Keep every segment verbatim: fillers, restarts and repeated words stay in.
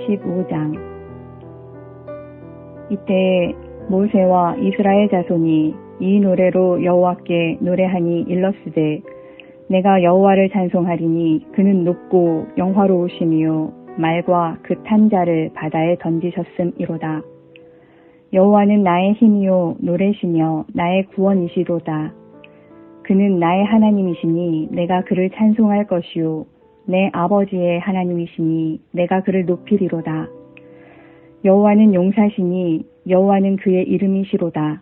십오 장. 이때 모세와 이스라엘 자손이 이 노래로 여호와께 노래하니 일렀으되 내가 여호와를 찬송하리니 그는 높고 영화로우시며 말과 그 탄 자를 바다에 던지셨음이로다. 여호와는 나의 힘이요 노래시며 나의 구원이시로다. 그는 나의 하나님이시니 내가 그를 찬송할 것이요 내 아버지의 하나님이시니 내가 그를 높이리로다. 여호와는 용사시니 여호와는 그의 이름이시로다.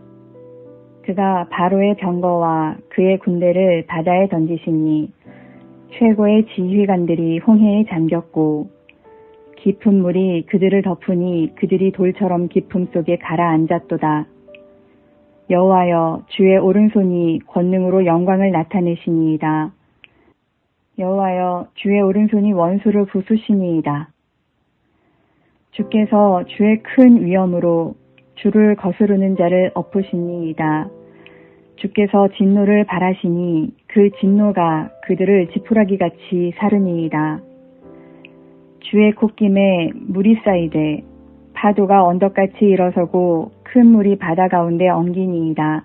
그가 바로의 병거와 그의 군대를 바다에 던지시니 최고의 지휘관들이 홍해에 잠겼고 깊은 물이 그들을 덮으니 그들이 돌처럼 깊음 속에 가라앉았도다. 여호와여 주의 오른손이 권능으로 영광을 나타내시니이다. 여호와여 주의 오른손이 원수를 부수시니이다. 주께서 주의 큰 위엄으로 주를 거스르는 자를 엎으시니이다. 주께서 진노를 발하시니 그 진노가 그들을 지푸라기같이 사르니이다. 주의 콧김에 물이 쌓이되 파도가 언덕같이 일어서고 큰 물이 바다 가운데 엉기니이다.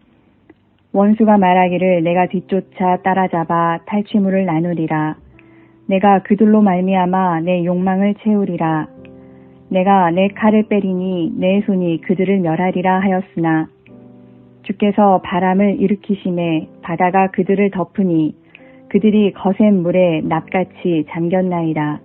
원수가 말하기를 내가 뒤쫓아 따라잡아 탈취물을 나누리라. 내가 그들로 말미암아 내 욕망을 채우리라. 내가 내 칼을 빼리니 내 손이 그들을 멸하리라 하였으나 주께서 바람을 일으키심에 바다가 그들을 덮으니 그들이 거센 물에 납같이 잠겼나이다.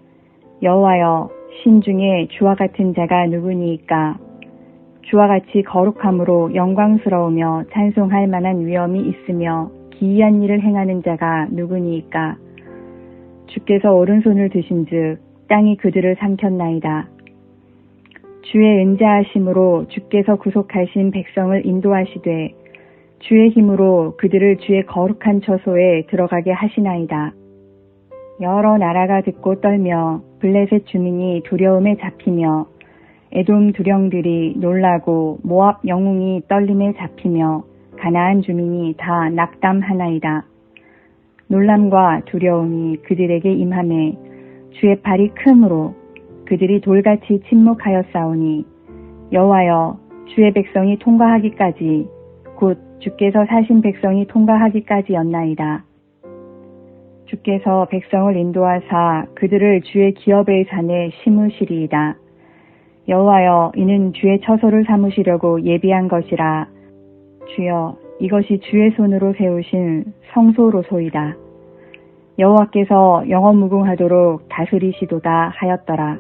여호와여 신중에 주와 같은 자가 누구니이까? 주와 같이 거룩함으로 영광스러우며 찬송할 만한 위엄이 있으며 기이한 일을 행하는 자가 누구니이까? 주께서 오른손을 드신즉 땅이 그들을 삼켰나이다. 주의 은자하심으로 주께서 구속하신 백성을 인도하시되 주의 힘으로 그들을 주의 거룩한 처소에 들어가게 하시나이다. 여러 나라가 듣고 떨며 블레셋 주민이 두려움에 잡히며 에돔 두령들이 놀라고 모압 영웅이 떨림에 잡히며 가나안 주민이 다 낙담하나이다. 놀람과 두려움이 그들에게 임하매 주의 발이 크므로 그들이 돌같이 침묵하였사오니 여호와여 주의 백성이 통과하기까지 곧 주께서 사신 백성이 통과하기까지였나이다. 주께서 백성을 인도하사 그들을 주의 기업의 산에 심으시리이다. 여호와여 이는 주의 처소를 삼으시려고 예비한 것이라. 주여 이것이 주의 손으로 세우신 성소로소이다. 여호와께서 영원무궁하도록 다스리시도다 하였더라.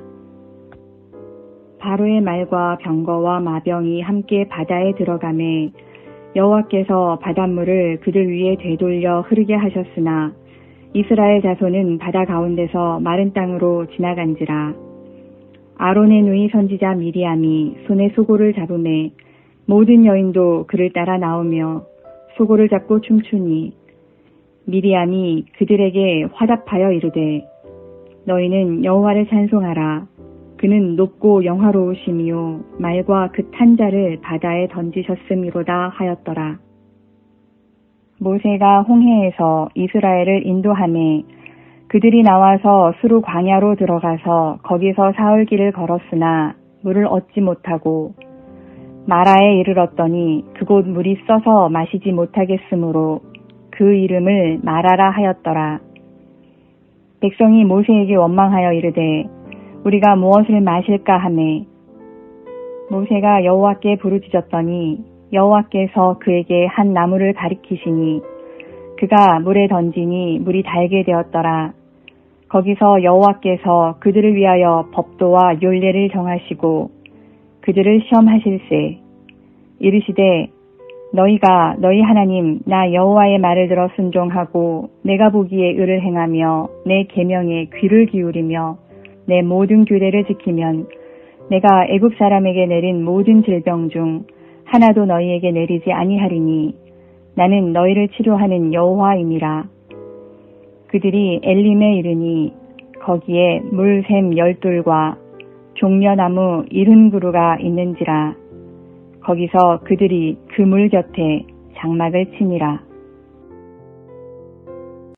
바로의 말과 병거와 마병이 함께 바다에 들어가매 여호와께서 바닷물을 그들 위에 되돌려 흐르게 하셨으나 이스라엘 자손은 바다 가운데서 마른 땅으로 지나간지라. 아론의 누이 선지자 미리암이 손에 소고를 잡음에 모든 여인도 그를 따라 나오며 소고를 잡고 춤추니 미리암이 그들에게 화답하여 이르되 너희는 여호와를 찬송하라. 그는 높고 영화로우시며 말과 그 탄 자를 바다에 던지셨음이로다 하였더라. 모세가 홍해에서 이스라엘을 인도하매 그들이 나와서 수루 광야로 들어가서 거기서 사흘 길을 걸었으나 물을 얻지 못하고 마라에 이르렀더니 그곳 물이 써서 마시지 못하겠으므로 그 이름을 마라라 하였더라. 백성이 모세에게 원망하여 이르되 우리가 무엇을 마실까 하매 모세가 여호와께 부르짖었더니 여호와께서 그에게 한 나무를 가리키시니 그가 물에 던지니 물이 달게 되었더라. 거기서 여호와께서 그들을 위하여 법도와 율례를 정하시고 그들을 시험하실세. 이르시되 너희가 너희 하나님 나 여호와의 말을 들어 순종하고 내가 보기에 의를 행하며 내 계명에 귀를 기울이며 내 모든 규례를 지키면 내가 애굽 사람에게 내린 모든 질병 중 하나도 너희에게 내리지 아니하리니 나는 너희를 치료하는 여호와임이라. 그들이 엘림에 이르니 거기에 물샘 열둘과 종려나무 일흔 그루가 있는지라. 거기서 그들이 그 물 곁에 장막을 치니라.